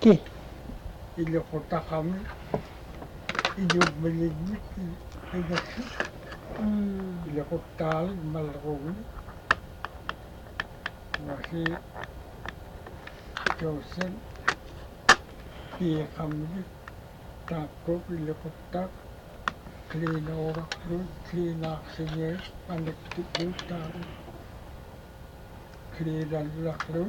Ki. Ilokotaqami inyummiligmik inassu ilokottaalik mallerugni wasi joosen piiqammi taakkup ilokottaaq kliinooraqlut kliinaarsigiit panaktiklut taaru kliinallaqlut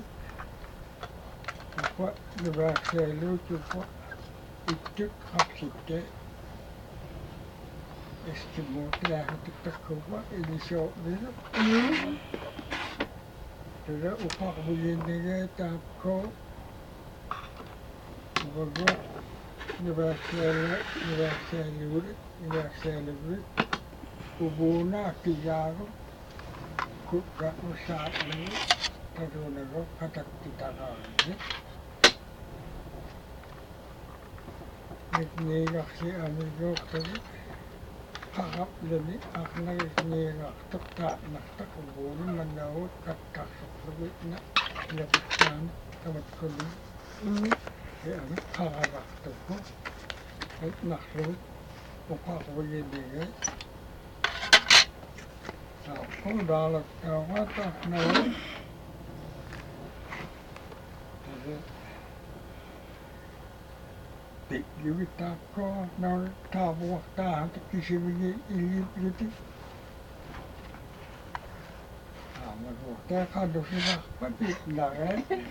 uppa nuvaaksialuut uppa ittuk qapsitte eskimootlaahutiqqakkuwa ilisuu'milu tula uqarviginnige taakku uvagu nuvaaksialugut ubuuna akigaagu kukka usaa'lugu taruunagu qataktitaqaarni niigarsi amiguuqtagu qaqapluni arnagikniigartuq taa'nartaq ubuuni mannagut kattarsorlugitna ilapitsaami tamatkuni iamik qaragartuqu itnarlugut uqarviginnige taaqku daalattauga taaqnagu Tikkivitakko noin taavuahtaa kysymini ilipyyti. Aamuvuhtaa kadusina patiknare.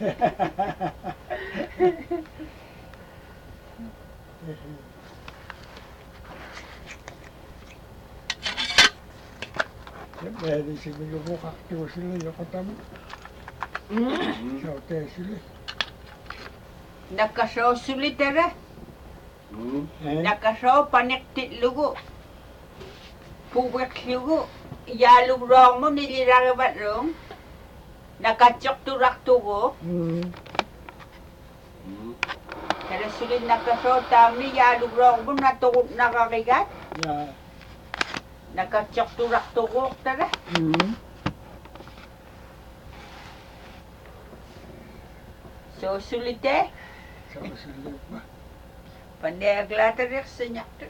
Meidisi minun mukahtuu sille joko tämä. Se on tee sille. Nakasoossuli tere. Nakasoo panektillugu puuveqlugu yaaluroomu niliragavatruum nakatsorturartugu talasuli nakasoo taamni yaaluroomu naturutnaqarigat nakatsorturartuguuq tara soossuli tee Soosullipa. Paneaglaatariqsiñaqtu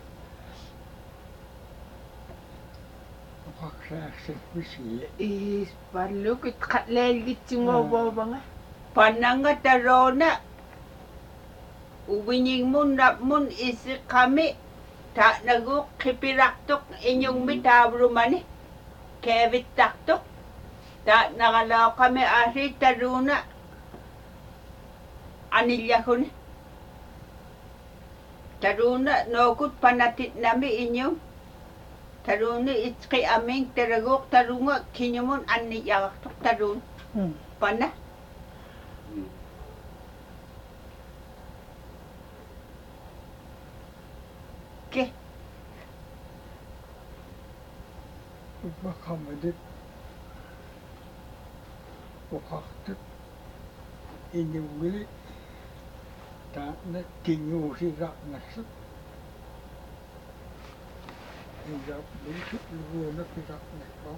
Uqaqsaaqsit wisiye. Ispallukit qatleelgitsingovoovanga. pananga taroona uwiñigmun napmun isiqami taa'naguuq qipiraqtuq iñugmi taavrumani keevittartuq taa'naqalaoqami aarri taruuna anillaguni taruuna nookut panatitnami iñum taruuna itqi aming taraguuq tarunga kiñumun anniyaqartuq taruun pana ke Uqaqamadit. Uqaqtut. Inyugili. Taa'na tinguusiraqnassut. Ijablusut luguuna piraqnaqqa.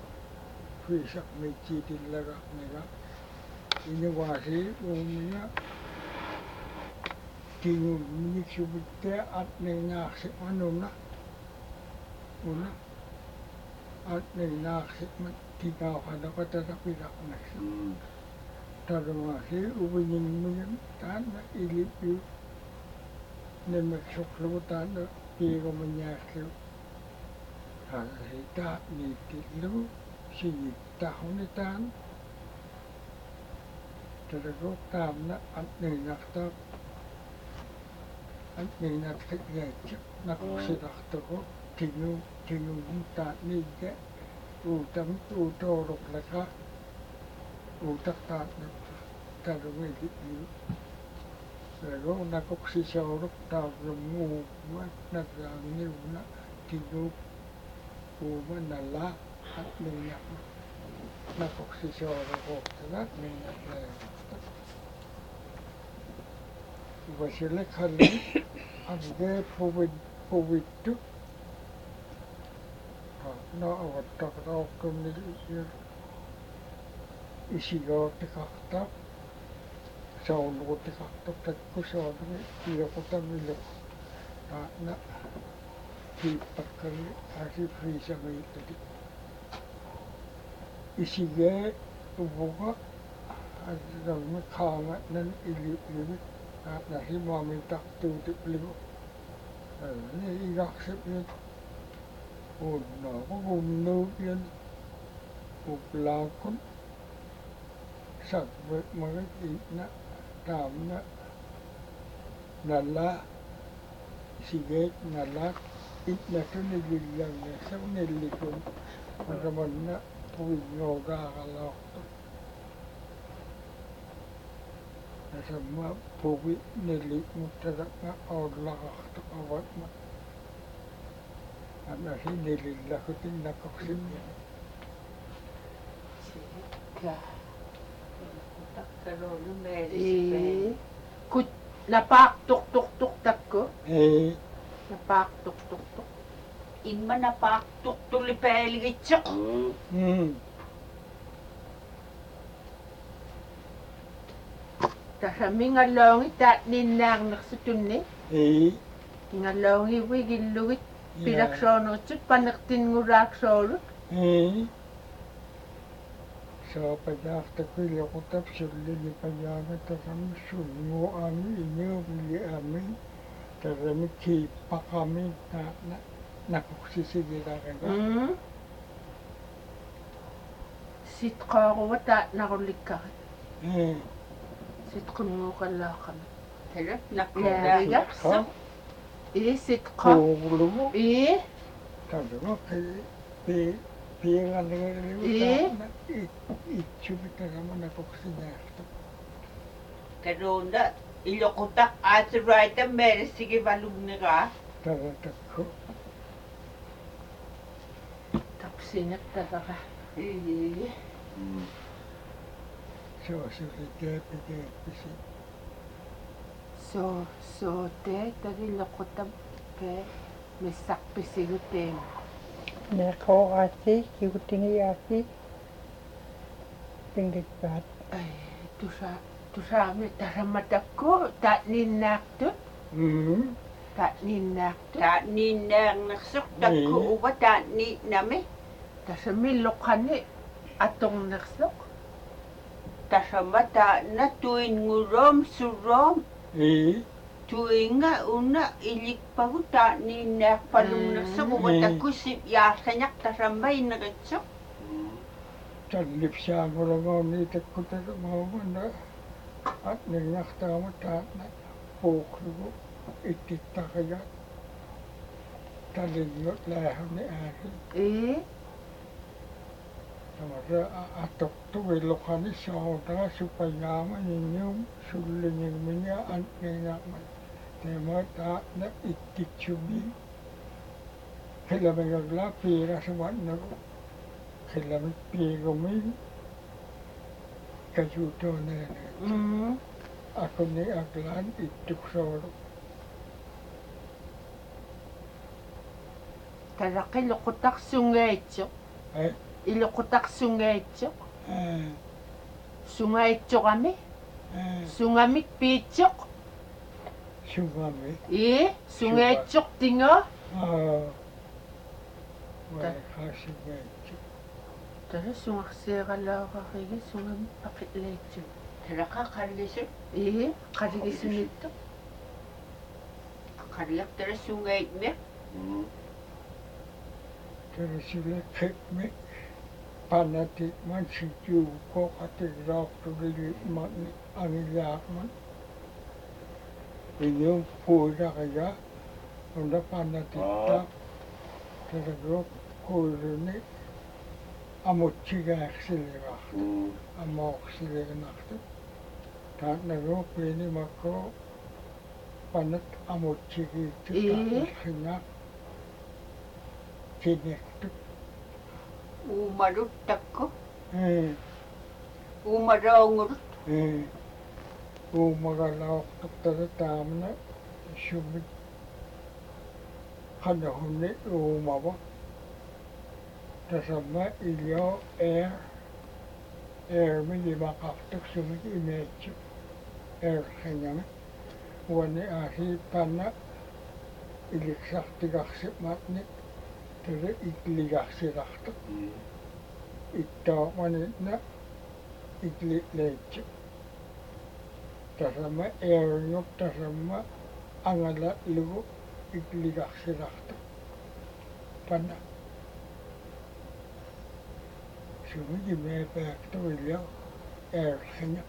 Fiisaqmittiitillagaqnaga. Iñugaasi uumina tinguuminiksubittea atninaarsiqmanuna. Una atninaarsiqmat tinauqanaqatarapiraqnassut. Tarumaasi uviñingmigam taanna ilipyu nimaksuqlugu taanna piigumañaarlugu haasi taa'niittillugu sigittahuni taan taraguuq taamna atniinartaaq atniinarqigaatsuq naquqsilartugu tinguum taa'niigga uutamik uutooluqlaqa uutaqtaaqna tarumilipyu Pero nakoksisauruk tavrungu nagrangniuna tingup umanala at niya nakoksisauruk talat niya Vasile kali amge povitu na avattaktaukkumni isigaartikaqta saunnuutiqartuq takkusuarmi iloqutamiluk taana kiippakkali asifriisamiittati isigee uvuqa asirami qaanganan iliulimik nasimaamitartuutipligu ni igarsipiut unnaaqugunnuupian uplaakun sakvekmagit iitna taamna nalla sigeet nalla itnatunilillangassavnillikun matamanna puingooraagalortu nasamma puvi nilikmuttalaqqa aullaqartu avatma anasi nilillakutinnakorsimmi Kut napak tuk takko. ei Napak tuk. Imma napaaqtuq tulipaaligitsiq Tasami ngaloongi taat ninnaarnersutunni. ei Ngaloongi wigillugit pilaksoonutut panertinngulaaksoorut. ei saapajaartakuiloqutap sullini pajaanatasammissuinguami iniubiliami tarami kiippaqami taana nakursisigilaqiga Sitqaaruwa taat narullikkarit. ei Sitqunnuuqallaaqami. talak Laariga. nakulaaqsaq Sitqa. kuulugu Ii. taduma piingalligaligu taana itsupitaramana nakursinaartu taruunda iloqutaq aaturaita meerisigivalugnigaa taratakku Tapsinak tatara. soosurikiapikeeppisi Sootee tadilloqutam pee missaqpisiguteema. Meqoorati kigutingiaati pingitpaat Tusaami taramatakku taat ninnaartut. Taat ninnaartut. taaniinnaarnersuq takku uva taanniitnami Tasamilluqani atornersuq. tasama taana tuinguroom suroom ei tuinga una ilikpagu taaniinnaarpalunnersuq uva takkusip yaarlañaq tasamainneritsuq tallipsaangulamauniitakkutaramaamanna atningartaama taana puuqlugu ittittaqiga talingut laahuni aasi Ii. tamara atortugiluqani soortaga supayaama ninium sullinigminia antniinaqman teema taana ittitsumi qilamigagla piirasumannagu qilamik piigumin kasuutuuneene akuni aglaan ittuksooru Talaqilluqutaqsungaitsuq. ai Illuqutaqsungaitsuq. Sungaitsuqami. Sungamik piitsuq. sugami Ii. Sungaitsuq tingo. waikasigaitsu Tara sungarsiiqalaaqarigi sungamik paqitlaitsuq. talaqa qallisut Ii. Qarigisunittuq. qarliqtara sungaitmiq terusile kekmik panatik man sikiu koqatik raaqtulili manni angilaaqman inyum puiraqiga unda panatikta teragrup kuuluni amutsigaaqsiligaartu amooqsilignartu taatnagruuppiini makko panat amutsigiittu taaqilqingaaq kinektu uumarut takku uumaraungurut uumagalaortuqtala taamna sumit qanahunni uumava tasamma ilio airmi limaqartuq sumit imeetsu erhengame uani aasi panna iliksartigarsimaatni tele ikligarsilartu ittaamani iklileitsi tasama eeriup tasama angala lugu ikligarsilartu panna sumigi meepaaktu ilio erhenga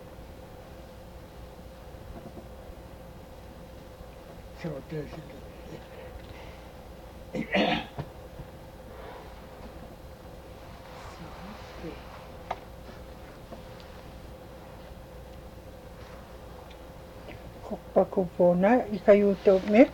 sootesili Kokpakupona ikayutumek.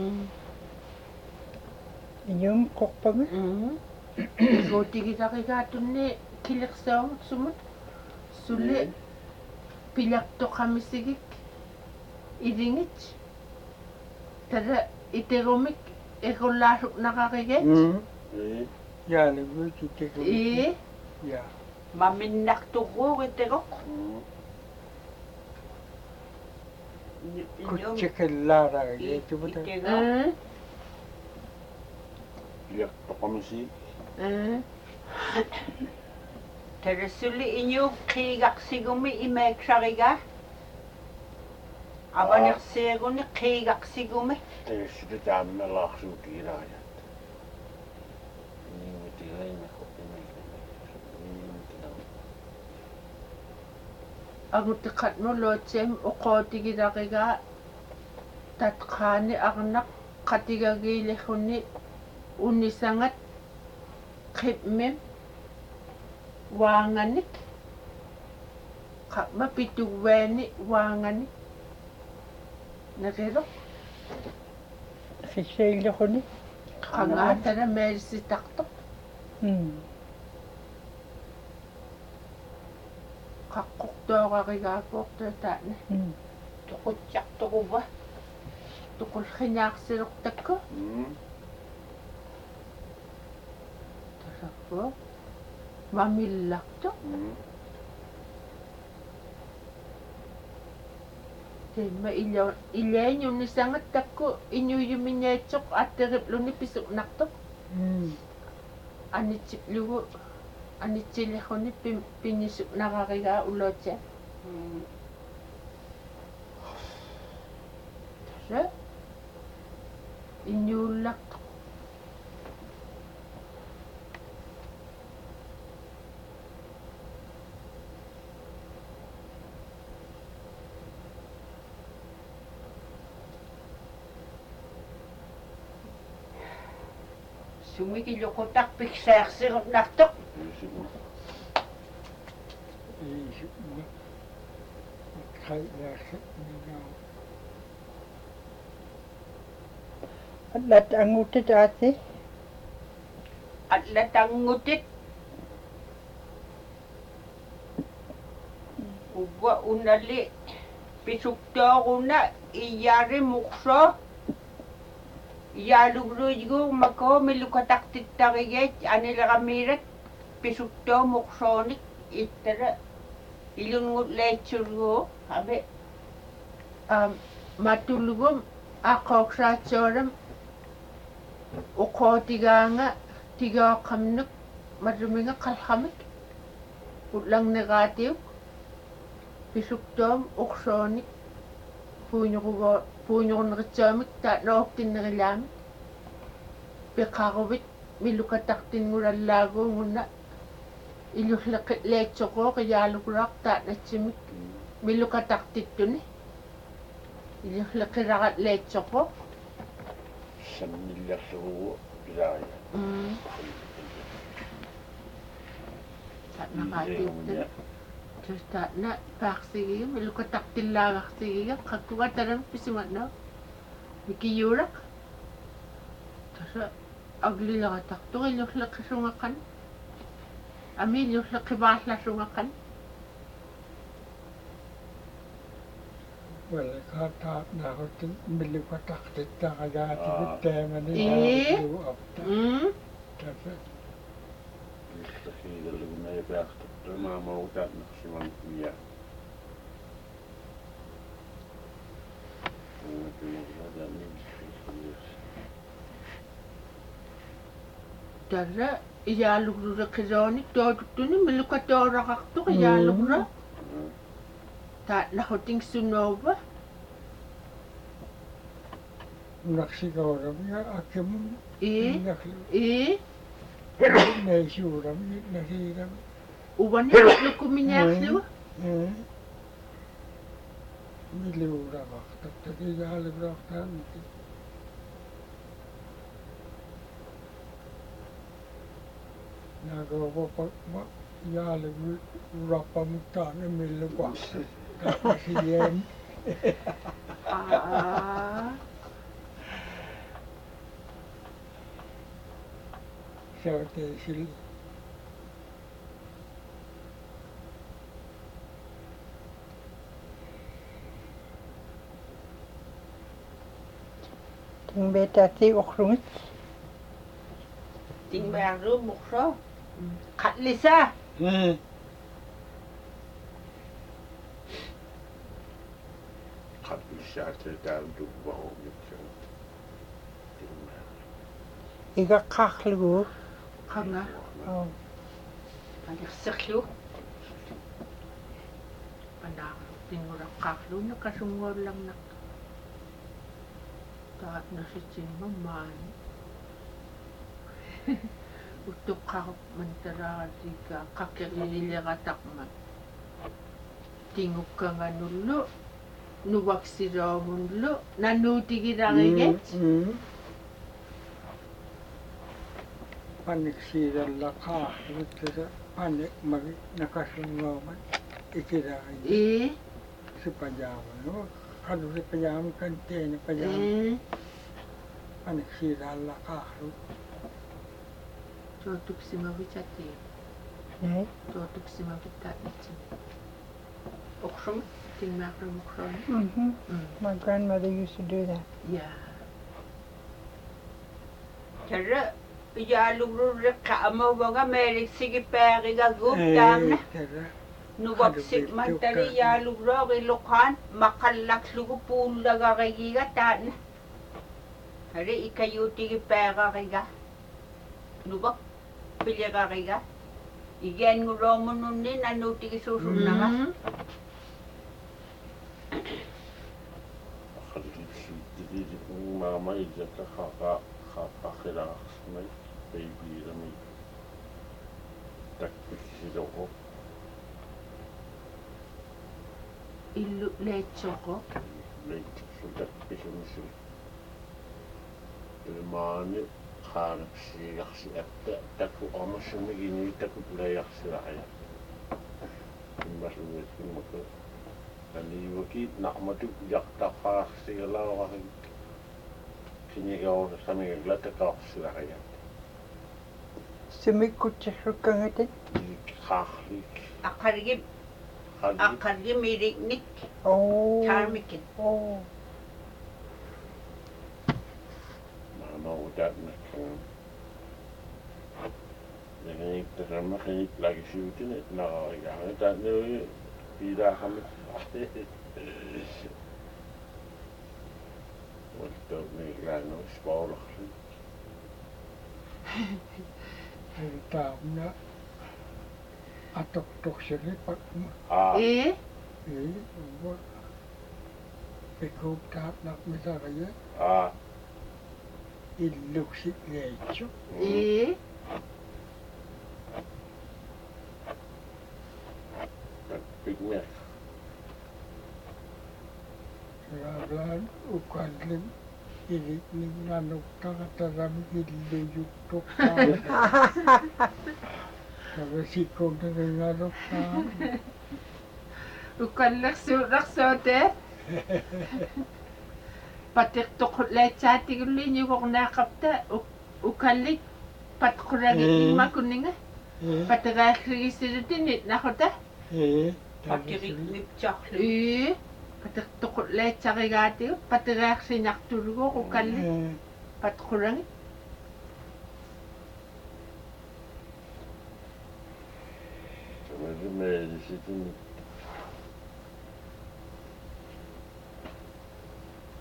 Inyum kokpanga. Gotigitarigatunni kilersaamut sumut sulle pilartoqamisigik idingit tada iterumik erullaasuk naqariget yaaligu kitegu ya Maminnarturuugittegoq. kutsikellaaraa tubuta Liaqtoqamisi Tersulli inyu qiigarsigumi imaaksariga. Avanerseeruni qiigarsigumi. tayassita taammalаарsuut ilaajat aguttiqatnuluutsiam uqootigilarigaa tatqaani arnaq qatigagiilirrunni unisangat qipmim waanganik qaqma pituwaani waanganik naqilo Sisseilluquni. qangaatana meelisitaqtoq qaqqortoorarigaakuortuutaana Tuqutjarturuva. tuqulqinaarsiluqtakku tasappu mamillartu temma ilaañunnisangat takku iñuyuminniatsoq atteripluni pisuqnartuq anitsiplugu anitsilirruni pinnisuqnararigaa uluutsia tasa iñuullartuq Sumikilluqutaqpiksaarsirunartuq. Allat angutit aati. Allatangutit. Uwa unalli pisuktooruna iyaari muqsoo. Iyaalugluigu makoo milukataqtittarigeet anileramiirat pisuktoo muqsoonik ittara ilunngutleitsurguu habe matulugum aqooqsaatsuuram uqootigaanga tigaaqqamnuk maruminga qalqamik utlangnegaatiuk pisuktoom uqsoonik puuñuqunneritsaamik taanoortinnerilaamik piqaruvit milukataqtinngulallaaguungunna ilulleqitleitsoqooq iyaaluguraaq taanatsimik milukataqtittuni ilulleqiraratleitsoqooq sammillersurugu ilaajat taanaqaatiuttana taana paaqsigiga milukataqtillaagarsigiga qakkuga taram pisumatnaa mikiyuuraq tasa aglilerataqtuq ilulleqisungaqan ami ilulleqivaallasungaqan Well, kaataat naarutin milukataqtittaqagaatigut taamani tasa istakiigallugunaya paaqtuqtumaamauutaat naqsiman iya Tarra iyaalugruriqiloonik tootuttuni milukatooraqartuq iyaalugra taatnaqutingsunuuva Naksigaurami akimun ii naisuurami nasiirami uvani lukumiñaaqlugu miliuravaqtattaki yaalivraqtaaniki nagavapa yaalivrappamuttaani milluqaqta taqqasiyeen Sauteesil Tingbetati uqrungit. Tingbaru mukso. Katlisa. Katlishaate taalduvvahumitsu. Iga qaqlugu. qanga Oh. Paliqsiqlu. panaaqtinnguraqqaaqluuna kasungorlangnaq taatnasitsimammaani uttuqqarup mantaraatiga qaqqeriilirataqmat tingukkanganullu nuvaksiroomullu nanuutigilariget Paniksiirallaqaaqluttasa panik magi nakasunngooman ikiraai sipajaamanu kadu sipajaam kanteeni pajaam paniksiirallaqaaqlu tuotuksimavitati Nej. tuotuksimavitaatnitsim Uqsum. tingmaaqrumuqrooni My grandmother used to do that. yaa Tarra iyaalugruriqqa'amavaga meeliqsigipeeriga guptaamna. Nuvaksik mantari iyaalugrooqiluqaan maqallaqlugu puullagarigiga taatna. Hari ikayuutigipeerariga. Nuvak piligariga. Igeennguroomununni nanuutigisuusunnaga. Maama ijaka xaqaqiraaqsmay baybiirami takpiksiroqo illu leetsoqo leitsu takpisumisi ilmaani qaanaqsiigarsi appa taku omasumigini taku pulajarsilaaya immasumikkimmaka aniiwaki naqmatuk jaqtaqaarsigalaarak kinigaura samigaglatakarsilaaya Sumikkutsirrukkangatit. qaarlik Aqargim aqargimiiriknik Oh. taarmikin. Oh. maama utaatnakkan naganik tasammaqinik lagisiutine naqarigaana taatnawi piilaaxamit waltaupnigilaano ispaulaqli taamna atoktoksili pakma pikkup taatnaqmisaraya illuksi leitsu pikmek Ralan ukallim ilikning nanuktaqatarami illuyuktuqqaa Nagasikongtangangaruktaa ukallersuuraqsuute patiqtoqulleetsaatigiulliiñugornaaqapta ukallik patquragitningmakunninga pateraaqligisilutini naquta Pakirik-mipchaqlu. patiqtoqulleetsarigaatigu pateraaqsinartulugu ukallik patqurangit samarimeelisitini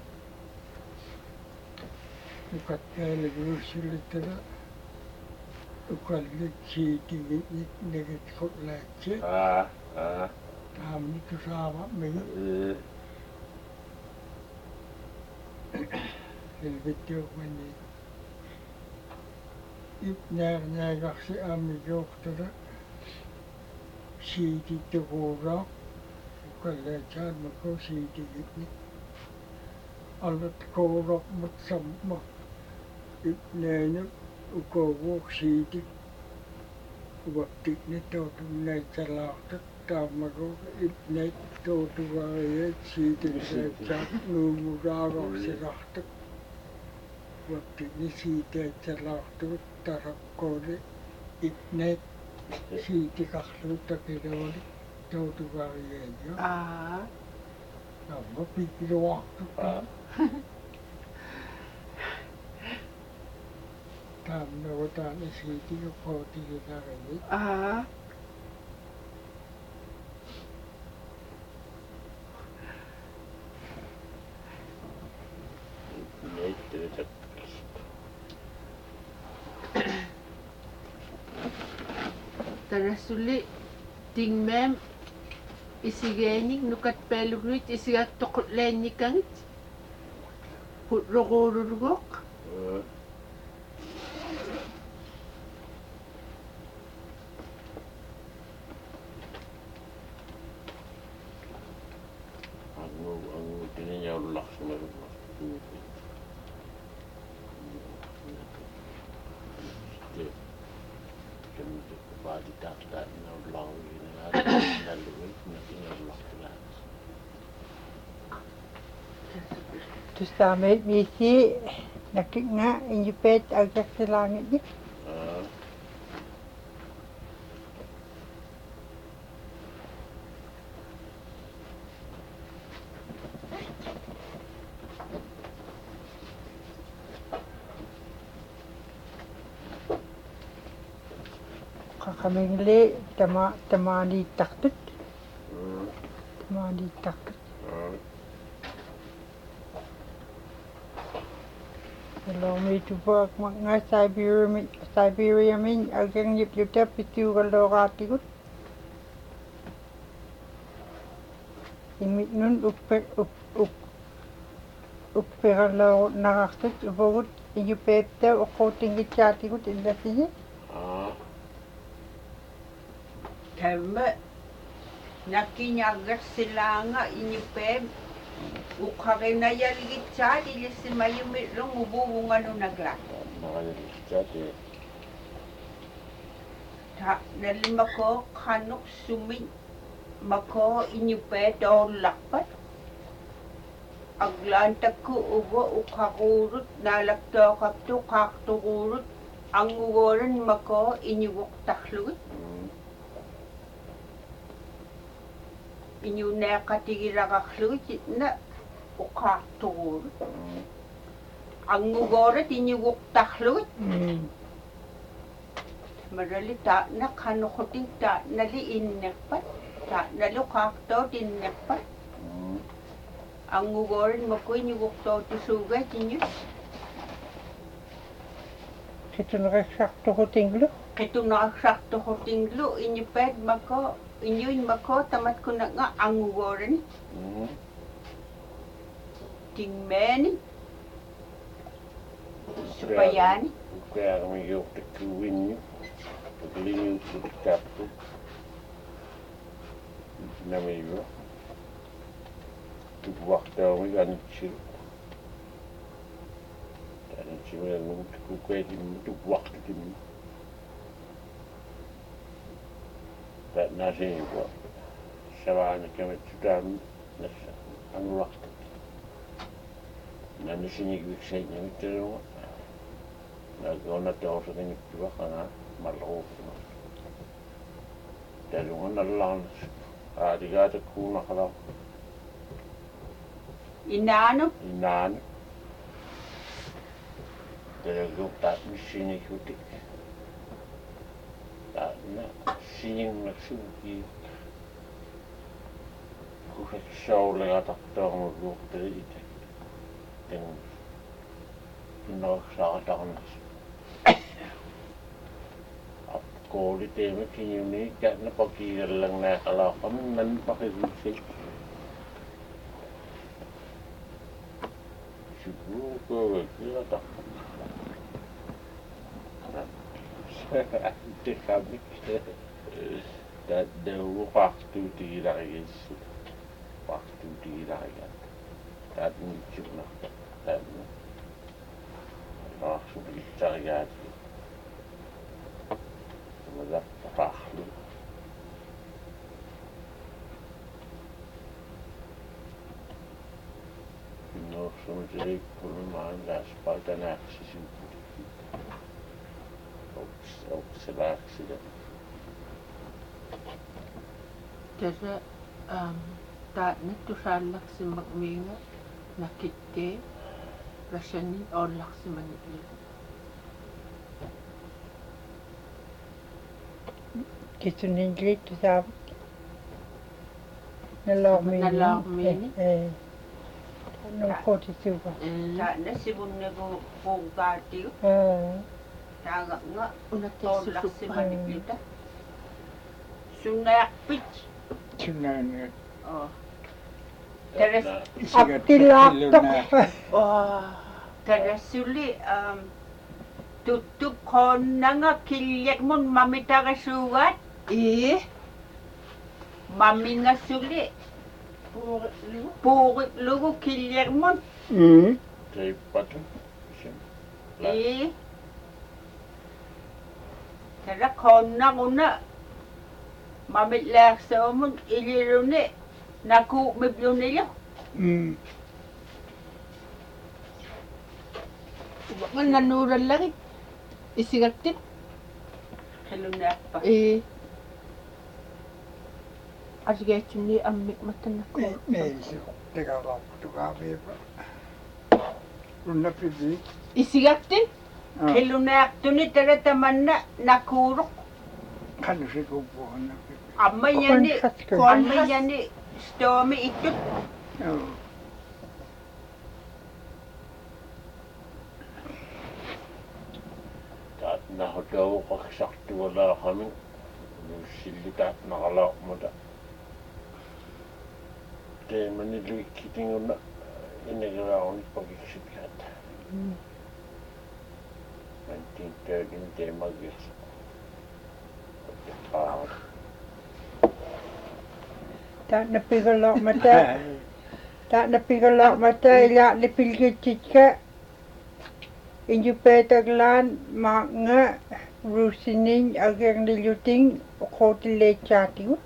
ukatteeliguyussilittara ukallit siitigit negit kutlaatsi taamni tusaava migi silvittiuqmani ipnaarnaagaxsi aammiluuqtula siitittuquuraaq ukallaataat makku siitigitni allat kouraqmat samma ipnaanuk ukovuuq siitik uaptikni tootunnaitsalaartut taammaguuq ipnait tootuvariat siitiksaatsaat nuumuraaqorsilartuk uaptikni siitaitsalaartugut taraqquuli ipnait siitiqarlugut takiluuli tootuvariaio taamma pikiluartuk taamnagutaan siitiguqootigilarinit Tanasuli tingmem isigeenik nukatpaalugluit isigaktoqutlaannikangit hutruquululguq angu tiniñaullarsumarulla Tustaamait misi nakiknga injupet agak silangit ni. Kakamingli tamani taktut. Tamani taktut. Allow me to work mga Siberia min agang yip pitu galoratigut. Imit nun uppegalo naraktut ubogut injupete uqotingit chaatigut indasinya. Tämä nakinyagarsilaanga inyupem ukharinayalgitsaat ilisimayumitlung ububunganunagla. Ta nalimako kanuk sumin mako inyupet ollaqpat aglaantakku ugo ukhaquurut naalaktoqaptu qaaqtuquurut angugoran mako inyuguqtarlugut inyuneqatigilaqarlugut itna uqaartuquurut angugorat inyuguqtarlugut marali taa'na qanuqutin taa'nali innerpat taa'nali uqaartoot innerpat angugorat mako inyuguqtootusuugat inyus Kitunaqsartuqutinglu. Qitunaqsartuqutinglu inyupet mako inyuin mako tamat kunanga angugoran tingmeni supayani Ukearmiyuqtikkuvinni uqliñuutkuttartu namiiva tupuaqtaumik anitsilu anitsimulannugut kukeetimmu tupuaqtitimmu nasinipua savaanikkamatsutaan nassa anguaqtat nanisinikviksaiñamittalunga naakionatoosakinikkiwaqanga malluuqtuma talunga nallaanas aaligaatakuunaqalau inaanu talaguqtaat missinikkutik taatna siningnaksugki kusaksaulegatartoormulluuqtali itak ten innoqsaaqatarnas kooli teemme kinyuni kärnä pakiirellang nää alakan nan pakirusi. Syku kyllä ta. Det kan ikke. Det faktu tidak isu. Faktu tidak ya. Dat niet zo nog. Dat nog zo bitter ja. Maar dat faktu. Nog zo'n zeker voor een man dat spalt en acties in. Ook selectie. Tara taat na tusallaksi magminga nakitte rasyanin olaksi manigil. Kisunin glittu saab. Nalaakmini? No koti suva. Taana sibunnego puugaatio. Taaga nga Unati olaksi susupa. maniglita. Sunnayakpit. Sinäni. Oh. Teres Aptilaaktok. Teresuli tuttu konnanga kiljek mun mamitagasugat. Maminga suli. Puurit lugu kiljek mun. Teipatu. Tera konnanguna mamitlaaksamun ilirune naku miblunilyo. Nga nanuran lang isigatit. Helunakpa. Asgetuni ammik matanako. Niin se teka lopputukaa viipa. Runna pidi. Isigatit? Helunaktuni tera tamanna nakuruk. Kanu se kumpuun. Amma yani stormi itut. Taat nahodau qaksartu wala khamin. Nusilli taat naqalaaqmuta. Teemani luikkitinguna inagarauni pakiksipkaat. 1913 teemagis. Tak napigolok mata. Tak napigolok mata ila lipilgitika. Inju petaglan mga rusinin agang niluting okotile chatingut.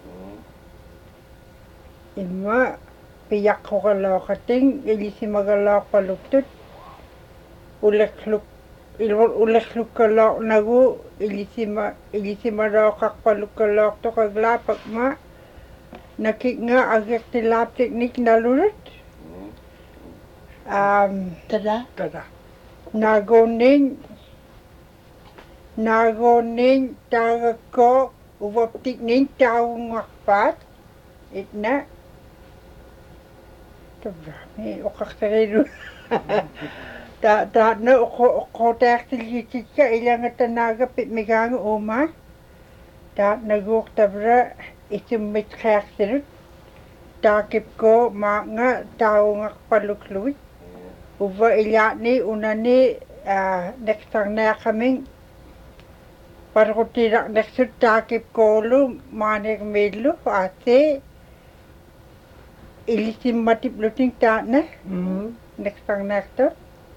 Ima piyak ko kalakating ilisi magalak paluktut. Ulekluk kalak nagu ilisi marakak palukalak to kaglapak ma. Nakik nga agak tilap teknik nalurut. Tada? Tada. Nagoning taga ko uwaptik ning tao ngakpat. Itna. Tabrami okaktariru. Ta na okotaktilgitika ilang tanaga pitmigang uma. Ta naguk tabra itumit kaktirut. Takip ko mga tao ngakpalukluit. Uwa ilyani unani nektang na kaming parutirak neksut takip kolu manik medlu ate ilisim matip luting ta na nektang nekto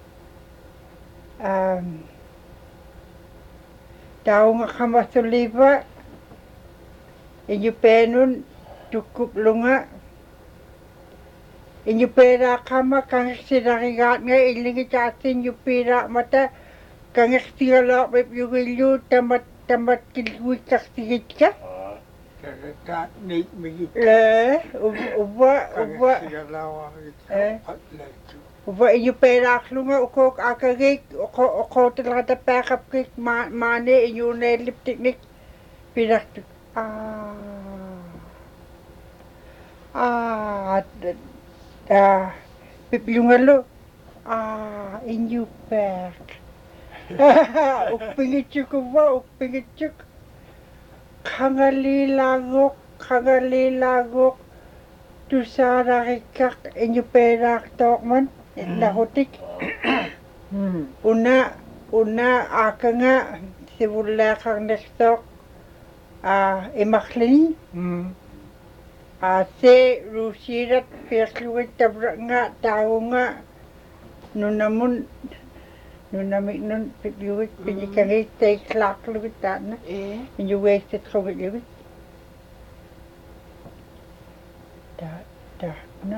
tao nga kamasuliba inyo penun cukup lunga inyo pera kama kang sinarigat nga ilingi chatin yung pera mata kang ekstigala pepyugilyo tamat kilwik kaktigit ka Ta nit migi. Uba Sigalawa patletu. uba inyo pera klunga ukok akagik uko talaga tapakap kik mane inyo nelip teknik pinaktuk Piplungalo. Inyo pak. Upingitsuk uba, upingitsuk. Kangalilagok tusararikak inyuperak tokman nahutik. Una akanga sibulakang nestok imaklini. Se rusirat piakluwit tabrak nga tao nga nunamun nunamik nun piakluwit pinikangit tay klakluwit na inyuwestit kawit na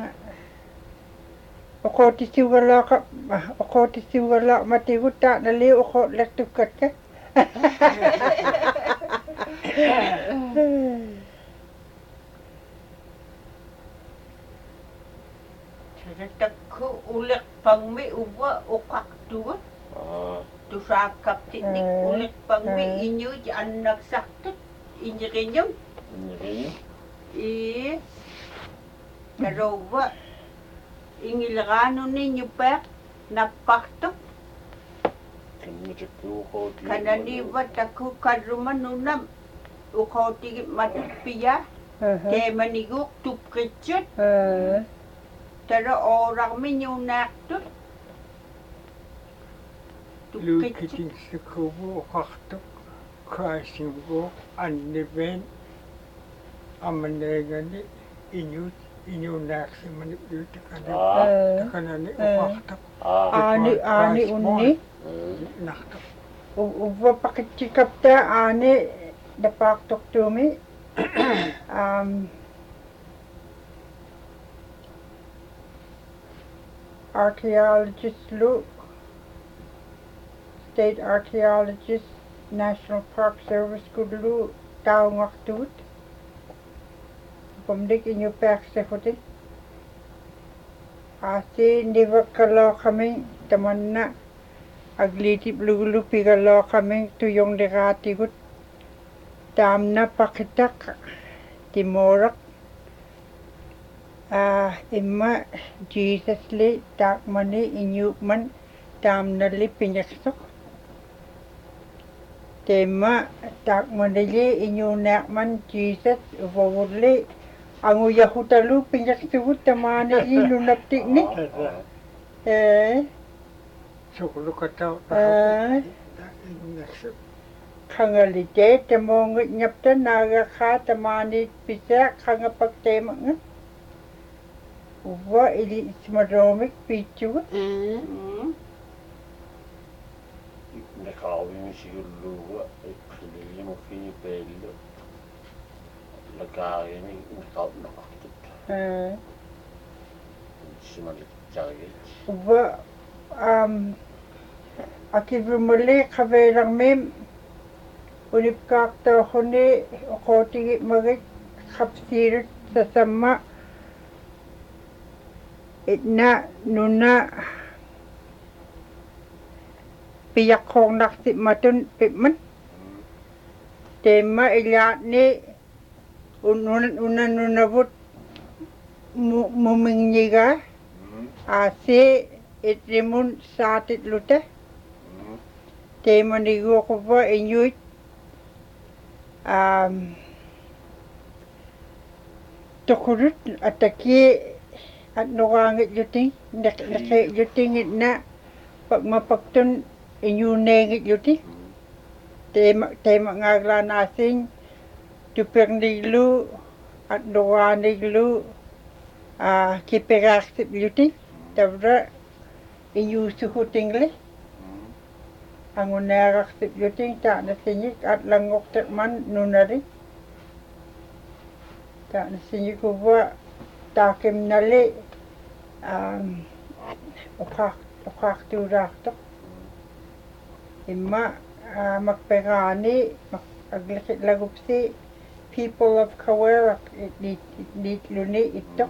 oko tisiwala matigut ta nali oko lektukat ka Takku ulik pangmi uwa ukak tuwa. Tusakap tinik ulik pangmi inyo anak sakit inyo kenyong. Karowa ingilagano ninyo pa napaktok. Kananiwa takku karuman nunam ukoti matpiya. Kemaniguk tupkichet. Tara orang minyunakto. Lukiting sikubo kakto kasimbo anniben amanegani inyunak si maniput kanani ukakto. Ani unni. Nakto. Uwa pakitsikap ta ani napaktok tumi. Archaeologist Luke, State Archaeologist, National Park Service Gudlu, Taong Aktut. Pumdik inyo pek sehutin. Asi nivakalo kami teman na aglitip lugulu pigalo kami tuyong dekatigut. Tam na pakitak timorak. Imma Jesus li tak mani inyukman tam nali pinyaksok. Tema tak mani li inyunak man Jesus uvawuli angu yahutalu pinyaksukut tamani inunaptik ni. Sukulu kataw Kangalite tamongit nyapta naga ka tamani pisa kangapagtema nga. Uwa ili ismaromik pichu. Nakawin siguro ikili mo kini pelo. Lagay ni nakaw nakakit. Simalik jagay. Uwa akibumuli kaverang mem unip kakta huni okoti magik kapsirut sa sama itna nuna piyak kong naksip matun pipman tema ilat ni unan nunabut mumingniga asi itrimun satit luta tema nigo ko pa inyuit tukurut ataki at nukangit yuting, yutingit na pagmapagtun inyunengit yuting. Tema ngagla nasing tupeng niglu at nukaniglu kiperaksip yuting. Tabra inyusuhuting li. Ang uneraksip yuting ta nasinyik at langok tekman nunari. Ta nasinyik kuwa takim nali ukak turaktok imma magpegani aglakit lagupsi people of Kawerak it luni itok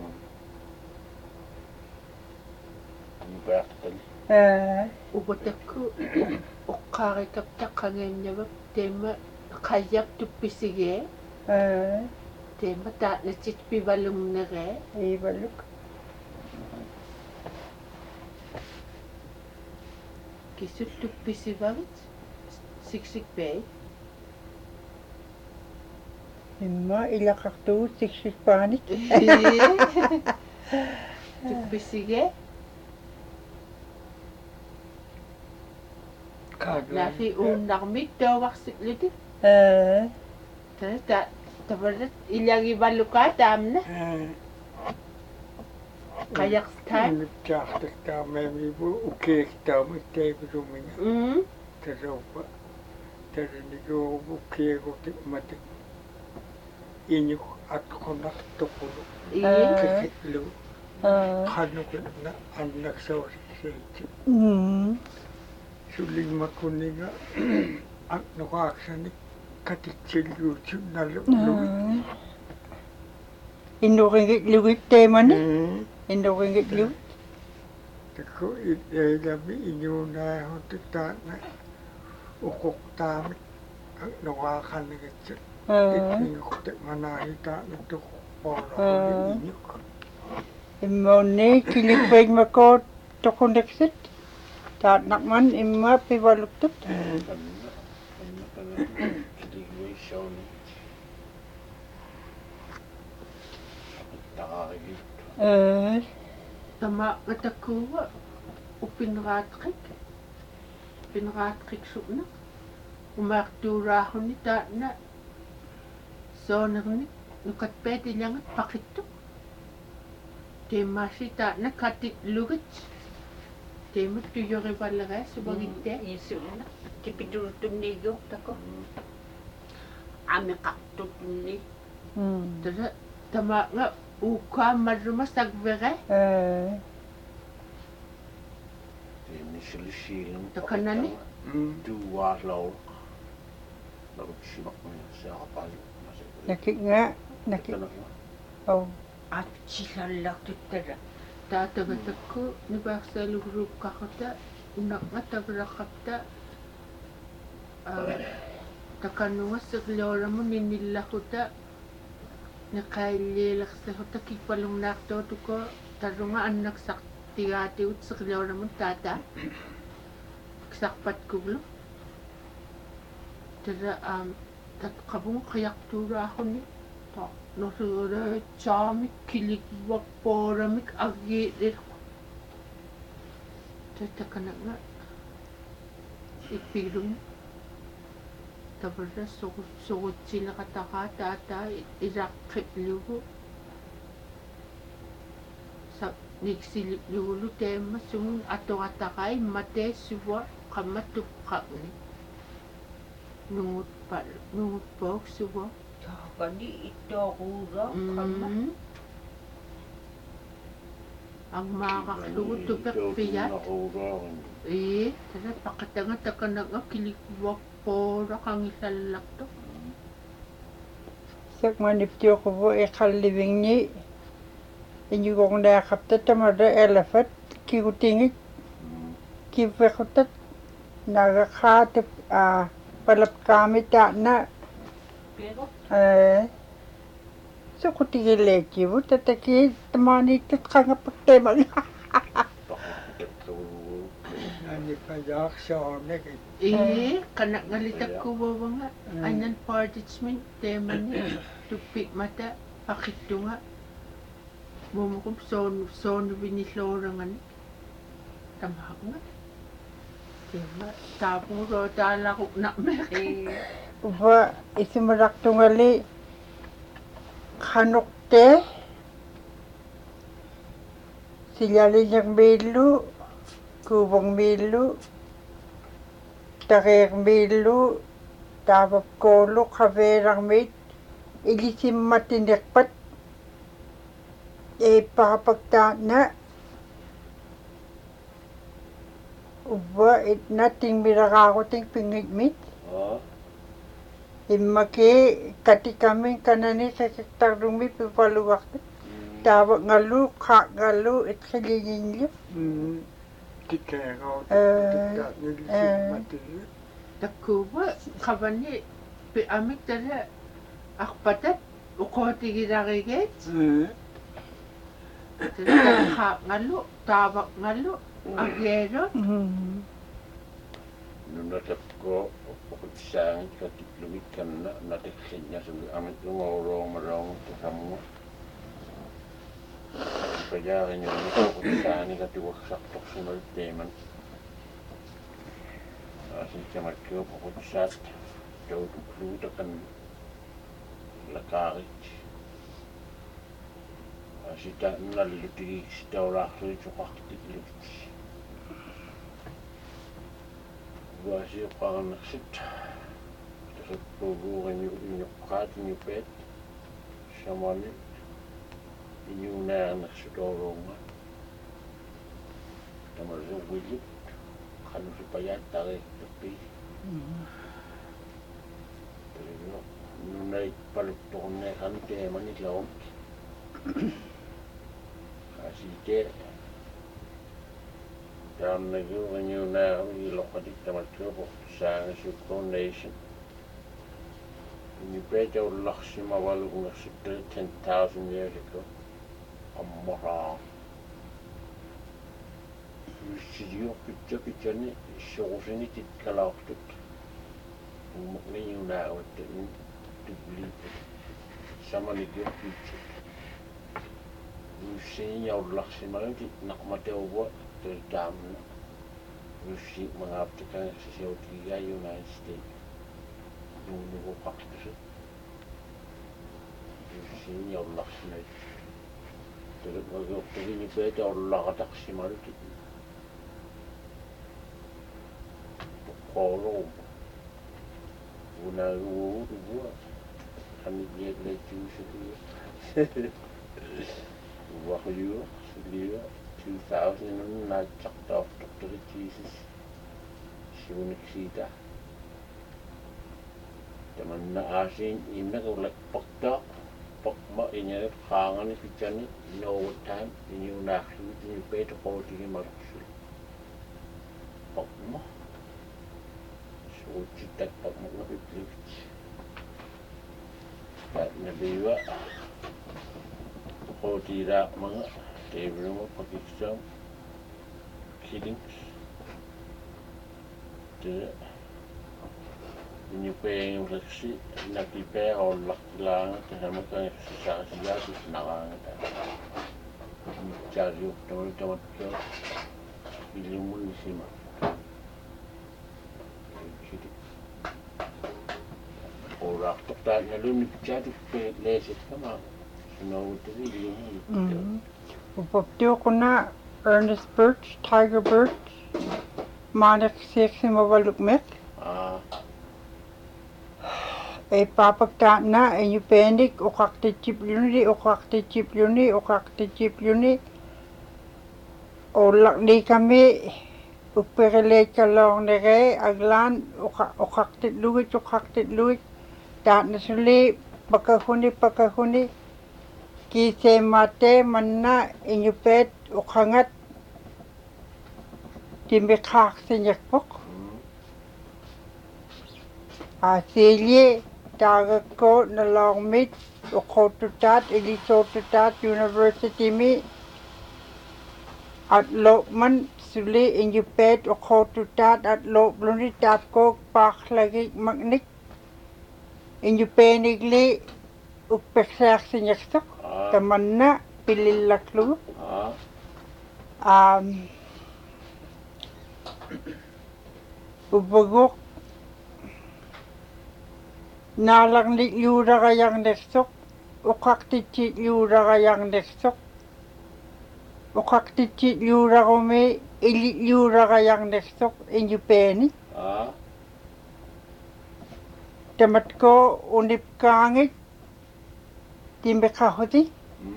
Ubatakku ukkarikaptak kanganyabak tema kayak tupisige. Tema tak nacit pibalong nare. Ibaluk. Kisut tupisi bagit. Siksik bay. Imma ilaqartugut siksippaanit. Tuppisige. Nasi unnarmik tuovarsilluti. Tavarat ilagivallukaa taamna. Qajarstaan. Mitjaartaktaamamiipu ukiiktaamik taipusuminga. Tasaupa. Taranikuurupu kiikutik matik. Inyuk atqunartuqulu. Kikitlu. Qanukilna annaksausiksiitsi. Sulimakuniga aknuqaaqsanik katitsilluutsu nalluqlugit. Innuqingitlugit teemani. Innuqingitlugit. Takku ilami inyuunaahutik taana uquqtaamik aknuqaaqanigatsa. Itniuqtik manaahiitaana tuqpooraquli inyuk. Immaunni kilikpaimako toquneksit. Taat nakman imma pivaluktut. Tama ngatakuwa upinraatrik. Pinraatrik su'na. Umaartuuraahunni taatna soonerni nukatpeet ilangat pakittu. Teemmaasi taatna katitlugit. Teemut tuyorivalleraa subagitte. Isuuna tipitultunniiguq tako. Amiqartutunni. Tasa tamaanga uukkaammarruma sagvere. Michelle Takanani. Tuuaarlaul. Naruksinaqmia saaqapali. Nakiknga. Oh. Atsillallartuttara. Taatagatakku nipaarsaluguruuqqaqata unaqqa tavilaqapta takanunga siqlioramu ninnillaquta niqailliilersahuta kikpalunnaartuutuko tarunga annaksartigaatigut siqlioramun taata kisarpatkuglu tara tatqavun qiartuuraahunni nosuura chaamik kilikvapporamik aggiilir tatakanaga ipilum tavarra sugutsileqataqa taataa ilaqqillugu sa niksiliplugu teemma sungun atoqataqai matee suva qammattuqqaqni nungutpauk suva Kani ittoquura qamma. Ang maaqarlugu tuperpiyat. Tara paqatanga takanaga kilikvappoora qangisallaqtu. Sakmaniptiuquvu iqallivingni inyugornaaqapta tamara elafat kigutingit kivvequtat nagaqaatip palapkaamitaana Pero suqutigileekivu tataki tamaaniittut qangapakteemag Nanipajaaqsaonek Qanaqngalitakkuvuavanga anan participant teemani tuppik mata paqittunga mumuqum soonuviniloorangani tamaqnga teema taapuro taalaquqnaqmeqi uva isimaraqtungali qanuqte sillalinaqmiillu kuuvangmiillu taqiiqmiillu taavapkoolu qaveeraqmiit ilisimmatiniqpat eipparapaktaana uva itnatingmiraqaaquting pingitmit immaki katikamin kanani sakiktarrumi pipaluaqtat taavaqngalu qaaqngalu itqiliñinlu tikeeqaut takkuva qavani pi'amik tala arpatat uqootigilarigeet tala qaaqngalu taavaqngalu ageerut Nunatakko pokutsaangit katiklumit kanna natiksinnya suli amit ngorong marong tasammu pajarin yung pokutsaani katiwaksak toksunal teman asinkamatko pokutsat tautukluutakan lakarit asita nallutigik sitaulaaxsui cuqartiklukit Guasi pangan naksit, terus tubuh nyukat nyupet, sama ni nyuna naksit orang, sama zuwujud, kan supaya tarik tepi, terus nyuna paling tuhnya kan teman itu lawan, kasih je. Dan negeri menyuna lokasi tempat kerja sangat suku nation. Ini beda Allah semua walau ngasih 10,000 years ago. Amorang. Sejauh kerja ni seorang ini tidak kalau tu, menyuna waktu ini dibeli sama negeri kerja. Sejauh Allah semua ini nak mati awak. Terutama Rusia mengabdikan sesuatu tiga United States dulu waktu itu Rusia Allah sendiri terus waktu ini beda Allah tak simal itu kalau guna gua kan dia lecu sekali wahyu sekali 2000 na checked off Dr. Jesus Shivunikshita Teman na asin ina ko like pakta pakma inya kangan ni pichani no time inyo na inyo peto ko tigi maruksul pakma so chitak pakma na piplik at nabiwa ko tira mga Everyone Pakistan killings the Ukraine reaksi nakipe or laklang kasamakan sa siya na charyo teman-teman ko bilimun sima ora tukta nalun charyo pe leset kama snow tiri Upaptiyo ko na Ernest Birch, Tiger Birch, Manik Seksi Mavalukmet. Papagta na inyupendik ukakti chip yuni, Olak di kami upirele kalong nere aglan ukakti luit. Dat nasuli pakahuni. Kise mate mana inyupet ukhangat timbekak senyakpok asilye tagako nalongmit ukotutat ilisotutat university mi at lokman suli inyupet ukotutat at loklunit tapko paklagi magnik inyupenigli upeksak senyakpok Tamanna pililaklu ubagok nalang li yura kayang neksok ukaktichit yura kayang neksok ukaktichit yura kome ilit yura kayang neksok inyupeni tamat ko unip kangit Timbe kahoti.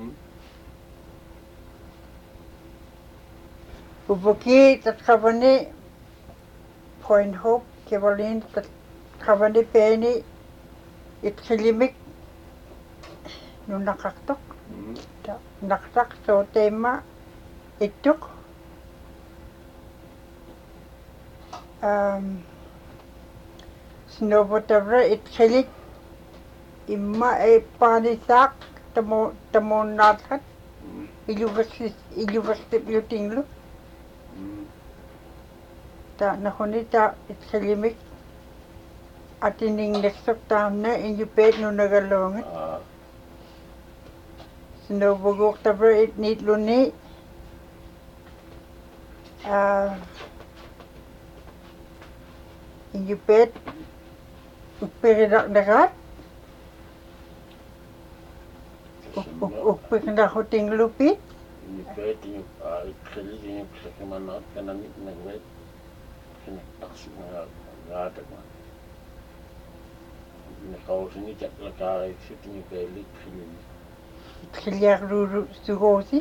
Ubaki tat kabane Point Hope kevalin tat kabane peni itkilimik nung nakaktok. Nakak so tema ituk. Snowbotabra itkilik imma panisak tamo nathat iluversi beautinglu Ta nahuni ta itsalimik atining neksok taamna inyupet no nagalongat. Sinubugok taber itnit luni. Inyupet upiridak dakat. Upik na huting lupit. Inyupet, itkhilit, inyupet manat, kananit, nagwet. Kinaktaksi nga gatak man. Nakausin ni cak lakay, sit inyupet, itkhilit. Itkhilyar ruru sugosi.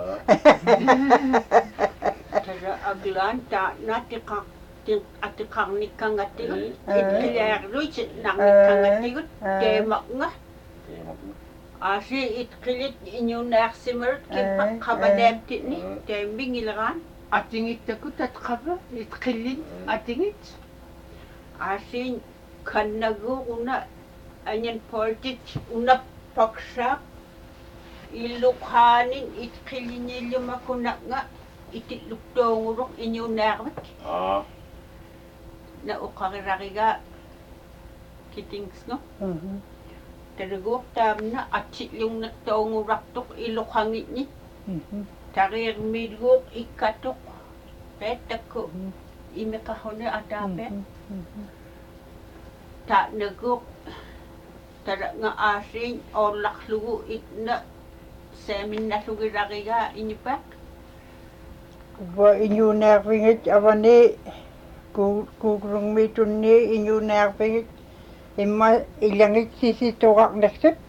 Tara aglan ta natikak atikang nikangati itkilyak luit nang nikangati gut kemak nga asi itkilit inyo naksimer kim kabalem tini tembing ilagan Atingit ako tatkaba, itkilin, atingit. asi kanago una anyan portit una paksak ilukhanin itkilin nilyo makunak nga itiluktongurok inyo nakmat na ukakirakiga kitings no tarigok tam na atsit yung nagtonguraktok ilukhangit ni tarir milgok ikatok petako imekahone atapet ta nagok tara nga asin o laklugu itna semin na sugirakiga inipak Wa inyo nakpingit avani kugrung mitun ni inyo nakpingit imma ilangit sisi tokak naksip